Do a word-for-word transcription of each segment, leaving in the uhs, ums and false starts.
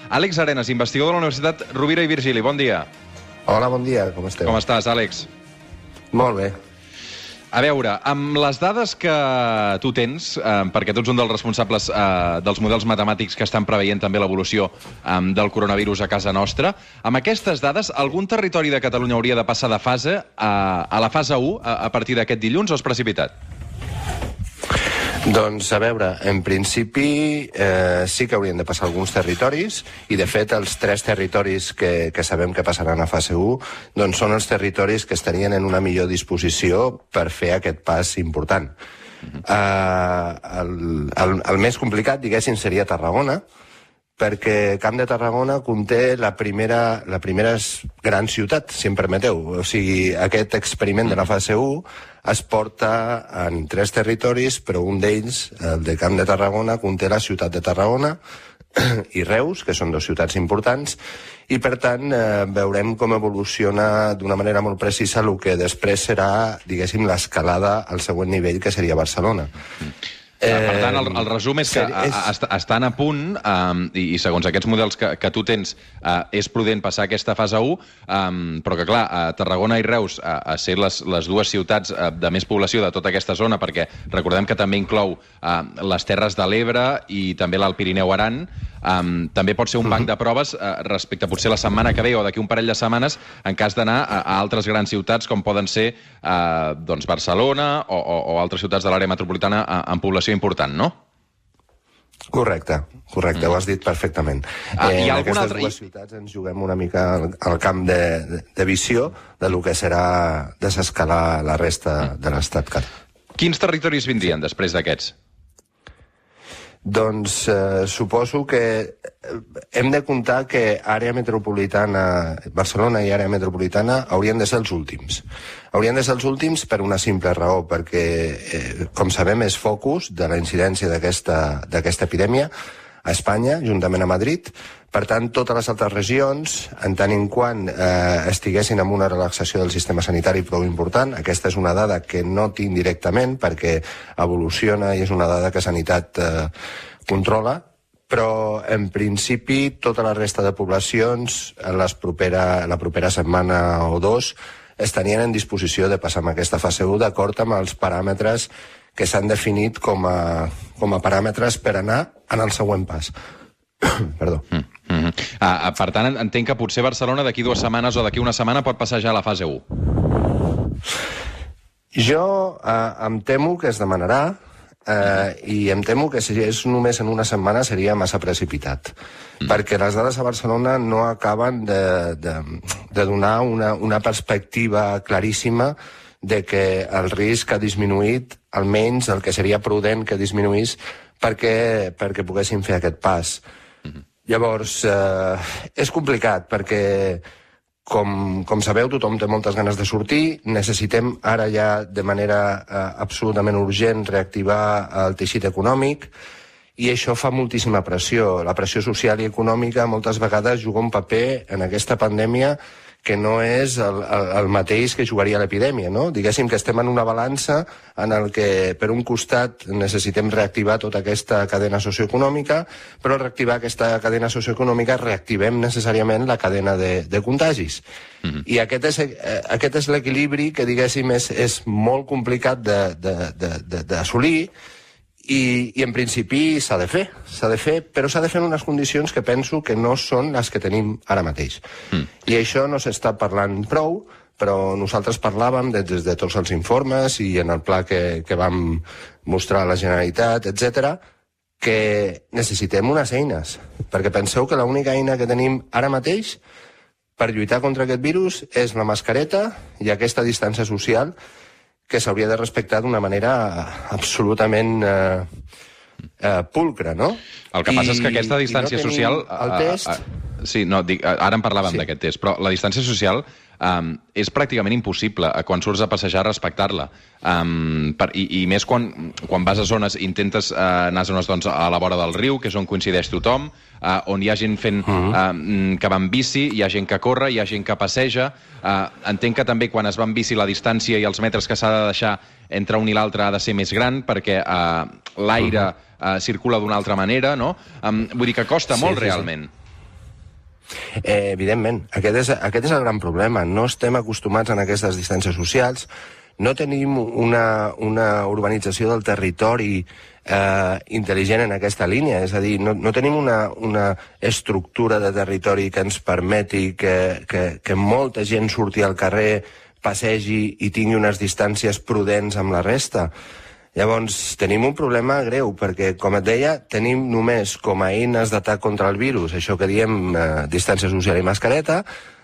Àlex Arenas, investigador de la Universitat Rovira i Virgili. Bon dia. Hola, bon dia. Com esteu? Com estàs, Àlex? Molt bé. A veure, amb les dades que tu tens, eh, perquè tu ets un dels responsables eh, dels models matemàtics que estan preveient també l'evolució eh, del coronavirus a casa nostra, amb aquestes dades, algun territori de Catalunya hauria de passar de fase a, a la fase u a, a partir d'aquest dilluns o és precipitat? Doncs, a veure, en principi eh, sí que haurien de passar alguns territoris i, de fet, els tres territoris que, que sabem que passaran a fase u doncs són els territoris que estarien en una millor disposició per fer aquest pas important. Uh-huh. eh, el, el, el més complicat, diguéssim, seria Tarragona, perquè Camp de Tarragona conté la primera, la primera gran ciutat, si em permeteu. O sigui, aquest experiment de la fase u es porta en tres territoris, però un d'ells, el de Camp de Tarragona, conté la ciutat de Tarragona i Reus, que són dues ciutats importants, i per tant eh, veurem com evoluciona d'una manera molt precisa el que després serà, diguéssim, l'escalada al següent nivell, que seria Barcelona. Eh, per tant, el, el resum és que a, a, est estan a punt um, i, i segons aquests models que, que tu tens uh, és prudent passar aquesta fase u, um, però que clar, a Tarragona i Reus a, a ser les, les dues ciutats uh, de més població de tota aquesta zona, perquè recordem que també inclou uh, les Terres de l'Ebre i també l'Alt Pirineu-Aran, um, també pot ser un banc de proves uh, respecte potser la setmana que ve o d'aquí un parell de setmanes en cas d'anar a, a altres grans ciutats com poden ser uh, doncs Barcelona o, o, o altres ciutats de l'àrea metropolitana uh, en població important, no? Correcte, correcte, mm. ho has dit perfectament. Ah, eh, hi ha en alguna aquestes altra... dues ciutats ens juguem una mica al, al camp de, de, de visió de lo que serà desescalar la resta mm. de l'estat català. Quins territoris vindrien després d'aquests? Doncs eh, suposo que hem de comptar que àrea metropolitana, Barcelona i àrea metropolitana haurien de ser els últims. Haurien de ser els últims per una simple raó, perquè, eh, com sabem, és focus de la incidència d'aquesta d'aquesta epidèmia a Espanya, juntament a Madrid. Per tant, totes les altres regions, en tant en quant eh, estiguessin amb una relaxació del sistema sanitari prou important, aquesta és una dada que no tinc directament perquè evoluciona i és una dada que Sanitat eh, controla, però en principi tota la resta de poblacions en les propera, la propera setmana o dos estarien en disposició de passar amb aquesta fase u d'acord amb els paràmetres que s'han definit com a, com a paràmetres per anar en el següent pas. Perdó. Mm, mm -hmm. ah, per tant, entenc que potser Barcelona d'aquí dues setmanes o d'aquí una setmana pot passar ja a la fase u. Jo eh, em temo que es demanarà eh, i em temo que si és només en una setmana seria massa precipitat. Mm. Perquè les dades a Barcelona no acaben de, de, de donar una, una perspectiva claríssima de que el risc ha disminuït, almenys el que seria prudent que disminuís perquè, perquè poguessin fer aquest pas. Mm-hmm. Llavors, eh, és complicat perquè, com, com sabeu, tothom té moltes ganes de sortir. Necessitem ara ja de manera eh, absolutament urgent reactivar el teixit econòmic i això fa moltíssima pressió. La pressió social i econòmica moltes vegades juga un paper en aquesta pandèmia que no és el, el, el mateix que jugaria l'epidèmia, no? Diguéssim que estem en una balança en el que, per un costat, necessitem reactivar tota aquesta cadena socioeconòmica, però al reactivar aquesta cadena socioeconòmica reactivem necessàriament la cadena de, de contagis. Mm-hmm. I aquest és, eh, aquest és l'equilibri que, diguéssim, és, és molt complicat d'assolir, I, i en principi s'ha de fer, s'ha de fer, però s'ha de fer en unes condicions que penso que no són les que tenim ara mateix. Mm. I això no s'està parlant prou, però nosaltres parlàvem de, des de tots els informes i en el pla que, que vam mostrar a la Generalitat, etcètera, que necessitem unes eines, perquè penseu que l'única eina que tenim ara mateix per lluitar contra aquest virus és la mascareta i aquesta distància social que s'hauria de respectar d'una manera absolutament eh, eh, pulcra, no? El que passa I, és que aquesta distància no social... El test... A, a, sí, no, dic, ara en parlàvem sí. d'aquest test, però la distància social um, és pràcticament impossible quan surts a passejar respectar-la. Um, per, i, I més quan, quan vas a zones, intentes uh, anar a zones doncs, a la vora del riu, que és on coincideix tothom, uh, on hi ha gent fent, uh-huh. uh, que va en bici, hi ha gent que corre, hi ha gent que passeja. Uh, entenc que també quan es va en bici la distància i els metres que s'ha de deixar entre un i l'altre ha de ser més gran perquè uh, l'aire uh, circula d'una altra manera, no? Um, vull dir que costa sí, molt, sí, realment. Sí. Eh, evidentment, aquest és, aquest és el gran problema. No estem acostumats a aquestes distàncies socials, no tenim una, una urbanització del territori eh, intel·ligent en aquesta línia, és a dir, no, no tenim una, una estructura de territori que ens permeti que, que, que molta gent surti al carrer, passegi i tingui unes distàncies prudents amb la resta. Llavors, tenim un problema greu, perquè, com et deia, tenim només com a eines d'atac contra el virus, això que diem eh, distància social i mascareta,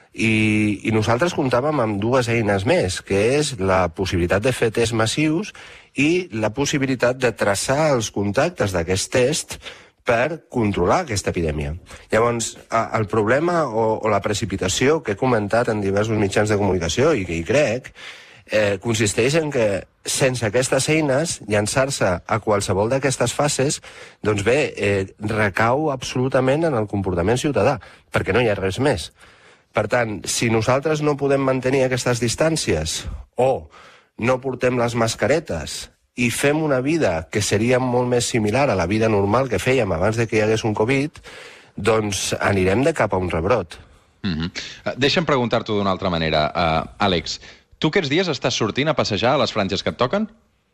i, i nosaltres comptàvem amb dues eines més, que és la possibilitat de fer tests massius i la possibilitat de traçar els contactes d'aquest test per controlar aquesta epidèmia. Llavors, el problema o, o la precipitació que he comentat en diversos mitjans de comunicació i que hi crec, eh, consisteix en que sense aquestes eines, llançar-se a qualsevol d'aquestes fases, doncs bé, eh, recau absolutament en el comportament ciutadà, perquè no hi ha res més. Per tant, si nosaltres no podem mantenir aquestes distàncies o no portem les mascaretes i fem una vida que seria molt més similar a la vida normal que fèiem abans de que hi hagués un Covid, doncs anirem de cap a un rebrot. Mm-hmm. Deixa'm preguntar-t'ho d'una altra manera. Uh, Àlex, tu aquests dies estàs sortint a passejar a les franges que et toquen?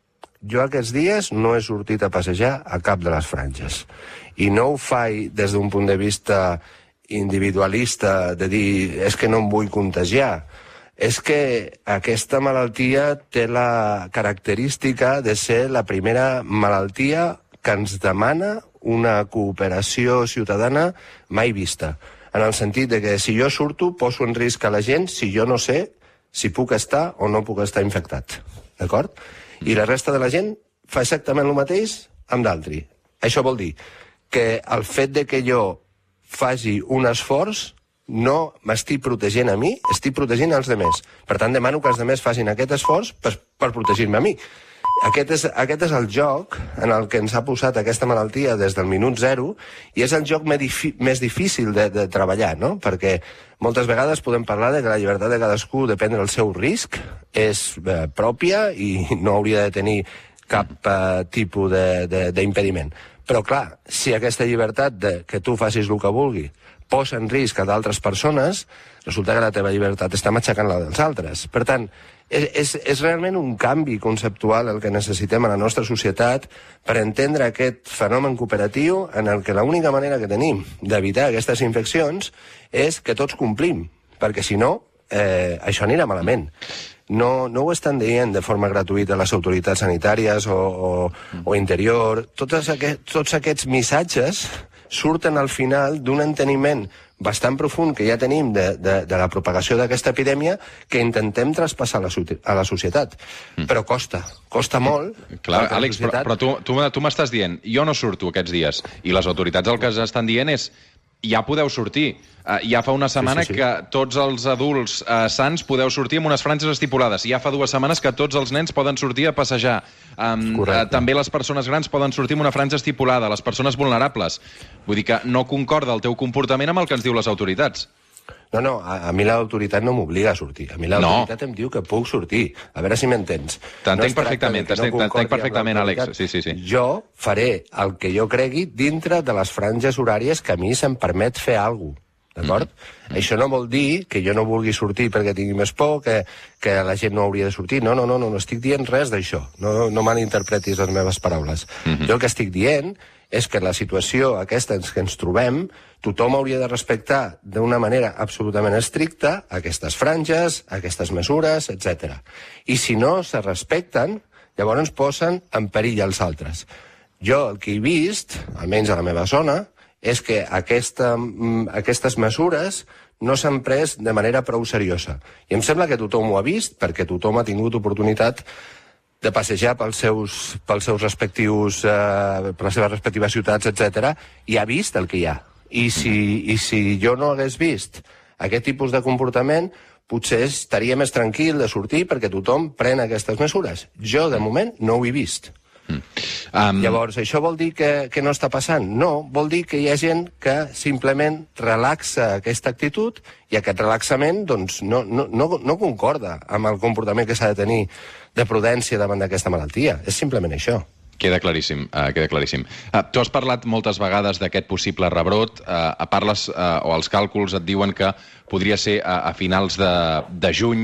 Jo aquests dies no he sortit a passejar a cap de les franges. I no ho faig des d'un punt de vista individualista, de dir, és que no em vull contagiar. És que aquesta malaltia té la característica de ser la primera malaltia que ens demana una cooperació ciutadana mai vista. En el sentit de que si jo surto, poso en risc a la gent si jo no sé si puc estar o no puc estar infectat. D'acord? I la resta de la gent fa exactament el mateix amb d'altri. Això vol dir que el fet de que jo faci un esforç no m'estic protegint a mi, estic protegint als demés. Per tant, demano que els demés facin aquest esforç per, per protegir-me a mi. Aquest és, aquest és el joc en el que ens ha posat aquesta malaltia des del minut zero i és el joc més difícil de, de treballar, no? Perquè moltes vegades podem parlar de que la llibertat de cadascú de prendre el seu risc és eh, pròpia i no hauria de tenir cap eh, tipus d'impediment. Però, clar, si aquesta llibertat de que tu facis el que vulgui posa en risc a d'altres persones, resulta que la teva llibertat està matxacant la dels altres. Per tant, és, és, és realment un canvi conceptual el que necessitem a la nostra societat per entendre aquest fenomen cooperatiu en el que l'única manera que tenim d'evitar aquestes infeccions és que tots complim, perquè si no, eh, això anirà malament. No, no ho estan dient de forma gratuïta les autoritats sanitàries o, o, o interior. Tots, aquest, tots aquests missatges surten al final d'un enteniment bastant profund que ja tenim de, de, de la propagació d'aquesta epidèmia que intentem traspassar a la, a la societat. Mm. Però costa, costa molt. Clar, Àlex, societat... però, però tu, tu, tu m'estàs dient, jo no surto aquests dies, i les autoritats el que estan dient és ja podeu sortir. Uh, ja fa una setmana sí, sí, sí. que tots els adults uh, sants podeu sortir amb unes franges estipulades. Ja fa dues setmanes que tots els nens poden sortir a passejar. Um, uh, també les persones grans poden sortir amb una franja estipulada, les persones vulnerables. Vull dir que no concorda el teu comportament amb el que ens diu les autoritats. No, no, a, a mi l'autoritat no m'obliga a sortir. A mi l'autoritat no. em diu que puc sortir. A veure si m'entens. T'entenc no perfectament, t'entenc no perfectament, Àlex. Sí, sí, sí. Jo faré el que jo cregui dintre de les franges horàries que a mi se'm permet fer alguna cosa. D'acord? Mm. Això no vol dir que jo no vulgui sortir perquè tingui més por, que, que la gent no hauria de sortir. No, no, no, no, no estic dient res d'això. No, no malinterpretis les meves paraules. Mm-hmm. Jo el que estic dient és que la situació aquesta en què ens trobem, tothom hauria de respectar d'una manera absolutament estricta aquestes franges, aquestes mesures, etcètera. I si no se respecten, llavors posen en perill els altres. Jo el que he vist, almenys a la meva zona, és que aquesta, aquestes mesures no s'han pres de manera prou seriosa. I em sembla que tothom ho ha vist, perquè tothom ha tingut oportunitat de passejar pels seus, pels seus respectius, eh, per les seves respectives ciutats, etcètera, i ha vist el que hi ha. I si, i si jo no hagués vist aquest tipus de comportament, potser estaria més tranquil de sortir perquè tothom pren aquestes mesures. Jo, de moment, no ho he vist. Mm. Um... Llavors, això vol dir que, que no està passant? No, vol dir que hi ha gent que simplement relaxa aquesta actitud i aquest relaxament doncs, no, no, no, no concorda amb el comportament que s'ha de tenir de prudència davant d'aquesta malaltia. És simplement això. Queda claríssim, uh, queda claríssim. Uh, tu has parlat moltes vegades d'aquest possible rebrot, uh, parles, uh, o els càlculs et diuen que podria ser a, a finals de, de juny.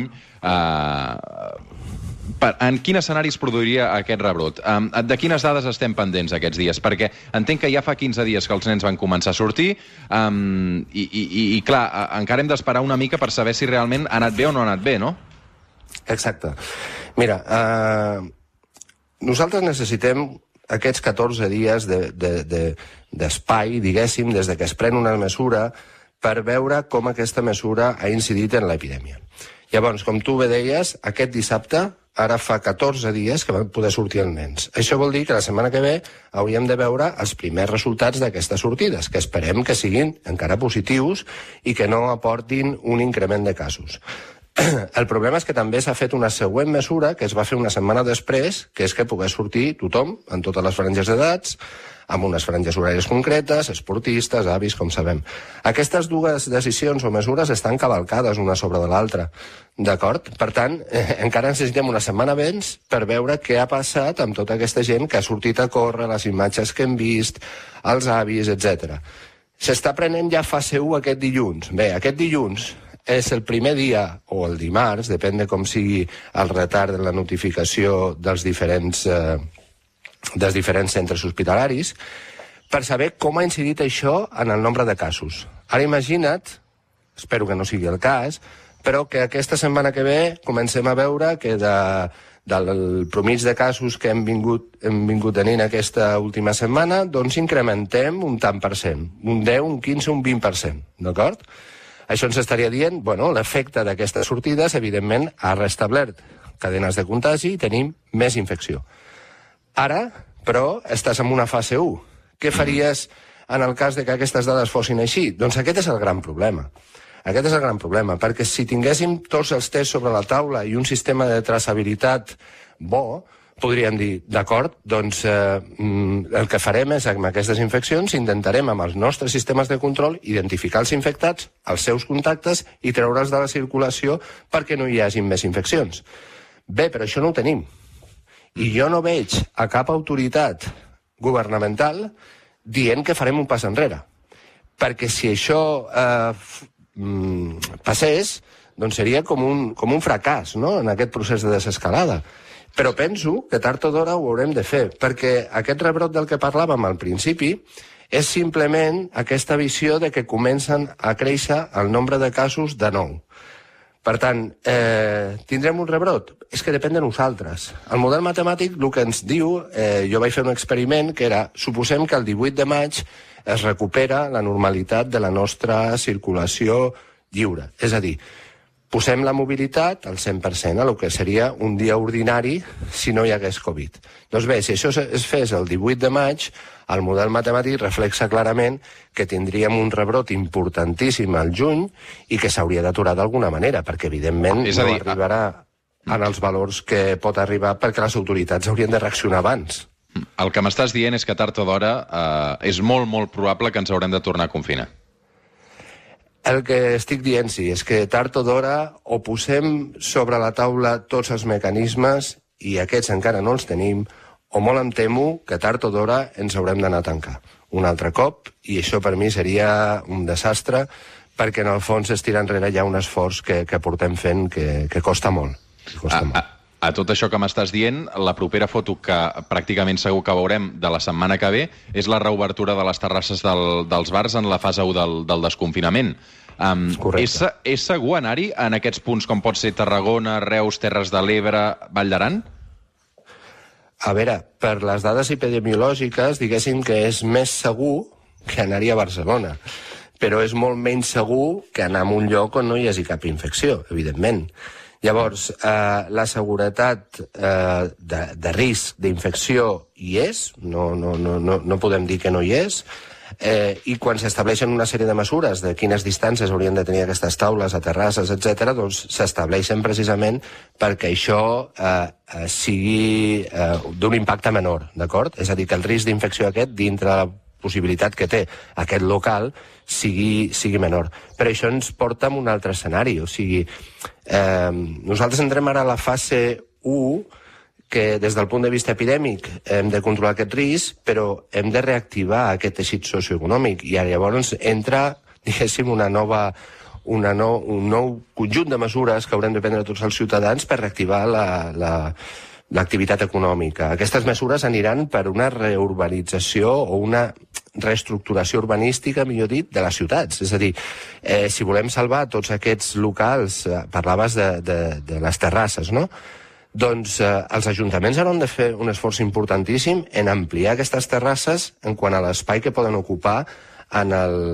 Uh, per, en quin escenari es produiria aquest rebrot? Um, de quines dades estem pendents aquests dies? Perquè entenc que ja fa quinze dies que els nens van començar a sortir um, i, i, i, clar, encara hem d'esperar una mica per saber si realment ha anat bé o no ha anat bé, no? Exacte. Mira, uh, nosaltres necessitem aquests catorze dies d'espai, de, de, de, diguéssim, des de que es pren una mesura, per veure com aquesta mesura ha incidit en l'epidèmia. Llavors, com tu bé deies, aquest dissabte, ara fa catorze dies que van poder sortir els nens. Això vol dir que la setmana que ve hauríem de veure els primers resultats d'aquestes sortides, que esperem que siguin encara positius i que no aportin un increment de casos. El problema és que també s'ha fet una següent mesura que es va fer una setmana després, que és que pogués sortir tothom, en totes les franges d'edats, amb unes franges horàries concretes, esportistes, avis, com sabem. Aquestes dues decisions o mesures estan cavalcades una sobre de l'altra, d'acord? Per tant, eh, encara necessitem una setmana abans per veure què ha passat amb tota aquesta gent que ha sortit a córrer, les imatges que hem vist, els avis, etcètera. S'està prenent ja fase u aquest dilluns. Bé, aquest dilluns és el primer dia, o el dimarts, depèn de com sigui el retard de la notificació dels diferents, eh, dels diferents centres hospitalaris, per saber com ha incidit això en el nombre de casos. Ara imagina't, espero que no sigui el cas, però que aquesta setmana que ve comencem a veure que de, del promig de casos que hem vingut, hem vingut tenint aquesta última setmana, doncs incrementem un tant per cent, un deu, un quinze, un vint per cent, d'acord? Això ens estaria dient, bueno, l'efecte d'aquestes sortides, evidentment, ha restablert cadenes de contagi i tenim més infecció. Ara, però, estàs en una fase u. Què faries en el cas de que aquestes dades fossin així? Doncs aquest és el gran problema. Aquest és el gran problema, perquè si tinguéssim tots els tests sobre la taula i un sistema de traçabilitat bo, podríem dir, d'acord, doncs eh, el que farem és, amb aquestes infeccions, intentarem amb els nostres sistemes de control identificar els infectats, els seus contactes i treure'ls de la circulació perquè no hi hagi més infeccions. Bé, però això no ho tenim. I jo no veig a cap autoritat governamental dient que farem un pas enrere. Perquè si això eh, passés, doncs seria com un, com un fracàs, no?, en aquest procés de desescalada. Però penso que tard o d'hora ho haurem de fer, perquè aquest rebrot del que parlàvem al principi és simplement aquesta visió de que comencen a créixer el nombre de casos de nou. Per tant, eh, tindrem un rebrot? És que depèn de nosaltres. El model matemàtic el que ens diu, eh, jo vaig fer un experiment que era, suposem que el divuit de maig es recupera la normalitat de la nostra circulació lliure. És a dir, posem la mobilitat al cent per cent, a el que seria un dia ordinari si no hi hagués Covid. Doncs bé, si això es fes el divuit de maig, el model matemàtic reflexa clarament que tindríem un rebrot importantíssim al juny i que s'hauria d'aturar d'alguna manera, perquè evidentment és a dir, no arribarà en els valors que pot arribar perquè les autoritats haurien de reaccionar abans. El que m'estàs dient és que tard o d'hora eh, és molt, molt probable que ens haurem de tornar a confinar. El que estic dient, sí, és que tard o d'hora o posem sobre la taula tots els mecanismes i aquests encara no els tenim, o molt em temo que tard o d'hora ens haurem d'anar a tancar un altre cop, i això per mi seria un desastre, perquè en el fons es tira enrere ja un esforç que, que portem fent que, que costa molt. Que costa a, molt. A, a tot això que m'estàs dient, la propera foto que pràcticament segur que veurem de la setmana que ve és la reobertura de les terrasses del, dels bars en la fase u del, del desconfinament. Um, és, és segur anar-hi en aquests punts com pot ser Tarragona, Reus, Terres de l'Ebre, Vall d'Aran? A veure, per les dades epidemiològiques, diguéssim que és més segur que anar-hi a Barcelona, però és molt menys segur que anar a un lloc on no hi hagi cap infecció, evidentment. Llavors, eh, la seguretat eh, de, de risc d'infecció hi és, no, no, no, no, no podem dir que no hi és, eh, i quan s'estableixen una sèrie de mesures de quines distàncies haurien de tenir aquestes taules a terrasses, etcètera, doncs s'estableixen precisament perquè això eh, eh, sigui eh, d'un impacte menor, d'acord? És a dir, que el risc d'infecció aquest, dintre de la possibilitat que té aquest local, sigui, sigui menor. Però això ens porta a un altre escenari, o sigui, eh, nosaltres entrem ara a la fase u, que des del punt de vista epidèmic hem de controlar aquest risc, però hem de reactivar aquest teixit socioeconòmic. I llavors entra, diguéssim, una nova, una no, un nou conjunt de mesures que haurem de prendre tots els ciutadans per reactivar la, la, l'activitat econòmica. Aquestes mesures aniran per una reurbanització o una reestructuració urbanística, millor dit, de les ciutats. És a dir, eh, si volem salvar tots aquests locals, eh, parlaves de, de, de les terrasses, no?, doncs eh, els ajuntaments hauran de fer un esforç importantíssim en ampliar aquestes terrasses en quant a l'espai que poden ocupar en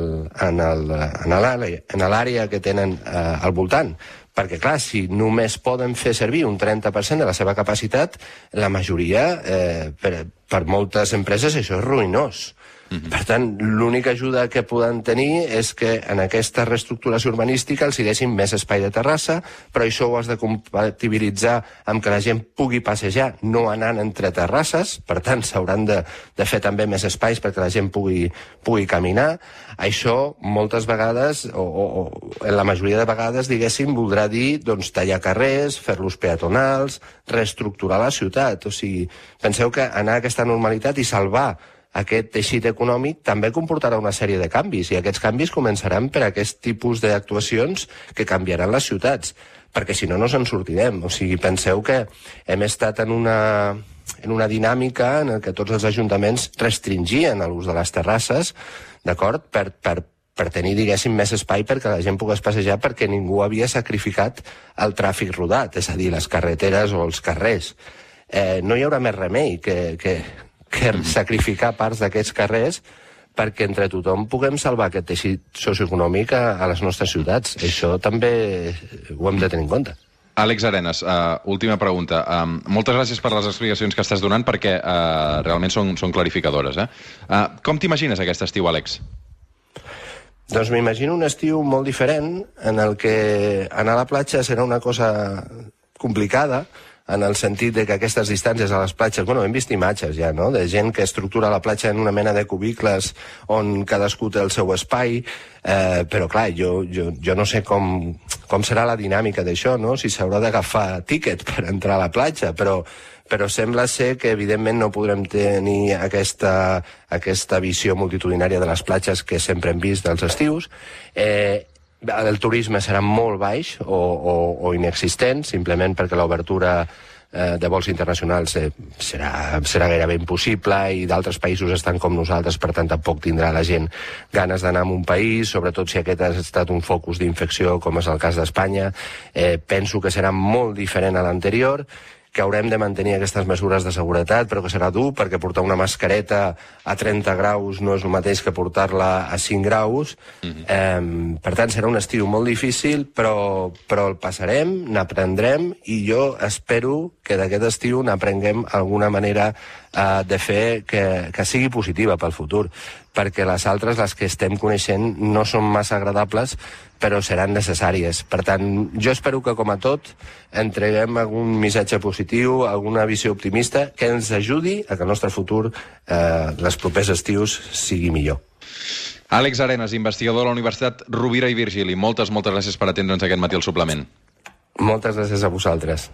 l'àrea que tenen eh, al voltant. Perquè, clar, si només poden fer servir un trenta per cent de la seva capacitat, la majoria, eh, per, per moltes empreses, això és ruïnós. Mm-hmm. Per tant, l'única ajuda que poden tenir és que en aquesta reestructuració urbanística els hi deixin més espai de terrassa, però això ho has de compatibilitzar amb que la gent pugui passejar no anant entre terrasses, per tant, s'hauran de, de fer també més espais perquè la gent pugui, pugui caminar. Això, moltes vegades, o, o, o en la majoria de vegades, diguéssim, voldrà dir doncs, tallar carrers, fer-los peatonals, reestructurar la ciutat. O sigui, penseu que anar a aquesta normalitat i salvar aquest teixit econòmic també comportarà una sèrie de canvis, i aquests canvis començaran per aquest tipus d'actuacions que canviaran les ciutats, perquè si no, no se'n sortirem. O sigui, penseu que hem estat en una, en una dinàmica en què tots els ajuntaments restringien l'ús de les terrasses, d'acord?, per, per, per tenir, diguéssim, més espai perquè la gent pogués passejar, perquè ningú havia sacrificat el tràfic rodat, és a dir, les carreteres o els carrers. Eh, no hi haurà més remei que... que que sacrificar parts d'aquests carrers perquè entre tothom puguem salvar aquest teixit socioeconòmic a, a les nostres ciutats. Això també ho hem de tenir en compte. Àlex Arenas, uh, última pregunta. Um, moltes gràcies per les explicacions que estàs donant, perquè uh, realment són, són clarificadores. Eh? Uh, com t'imagines aquest estiu, Àlex? Doncs m'imagino un estiu molt diferent, en el que anar a la platja serà una cosa complicada, en el sentit de que aquestes distàncies a les platges... Bueno, hem vist imatges ja, no?, de gent que estructura la platja en una mena de cubicles on cadascú té el seu espai, eh, però clar, jo, jo, jo no sé com, com serà la dinàmica d'això, no?, si s'haurà d'agafar tíquet per entrar a la platja, però, però sembla ser que evidentment no podrem tenir aquesta, aquesta visió multitudinària de les platges que sempre hem vist dels estius. Eh, El turisme serà molt baix o, o, o inexistent, simplement perquè l'obertura eh, de vols internacionals eh, serà, serà gairebé impossible, i d'altres països estan com nosaltres, per tant tampoc tindrà la gent ganes d'anar a un país, sobretot si aquest ha estat un focus d'infecció, com és el cas d'Espanya. Eh, penso que serà molt diferent a l'anterior, que haurem de mantenir aquestes mesures de seguretat, però que serà dur, perquè portar una mascareta a trenta graus no és el mateix que portar-la a cinc graus. Mm-hmm. eh, per tant, serà un estiu molt difícil, però, però el passarem, n'aprendrem, i jo espero que d'aquest estiu n'aprenguem alguna manera eh, de fer que, que sigui positiva pel futur, perquè les altres, les que estem coneixent, no són massa agradables, però seran necessàries. Per tant, jo espero que, com a tot, entreguem algun missatge positiu, alguna visió optimista, que ens ajudi a que el nostre futur, eh, les propers estius, sigui millor. Àlex Arenas, investigador de la Universitat Rovira i Virgili. Moltes, moltes gràcies per atendre'ns aquest matí al suplement. Moltes gràcies a vosaltres.